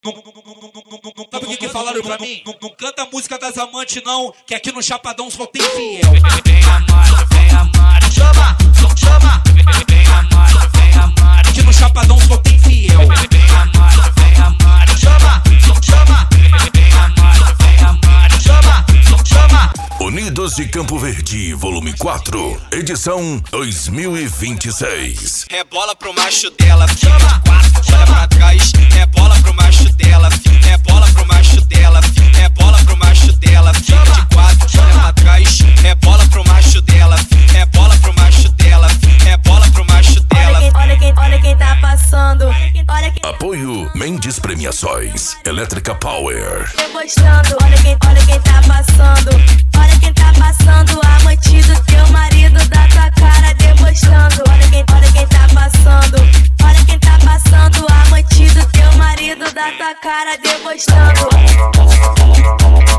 Sabe o que falaram pra mim? Não canta a música das amantes não, que aqui no Chapadão só tem fiel. Vem amante, chama, chama. Vem amante, aqui no Chapadão só tem fiel. Vem amante, chama, chama. Vem amante, chama, chama. Unidos de Campo Verde, volume 4, edição 2026. Rebola pro macho dela, chama, olha pra trás. Rebola pro macho dela, rebola pro macho dela, rebola pro macho dela, fica de quatro, olha pra trás. Rebola pro macho dela, rebola pro macho dela, rebola pro macho dela. Olha quem tá passando. Olha quem Apoio Mendes Premiações, Elétrica Power. debochando. Olha quem tá passando. Olha quem tá passando. Amante do teu marido da tua cara debochando. Olha quem tá passando. Olha quem tá passando. Amante do teu marido da tua cara debochando.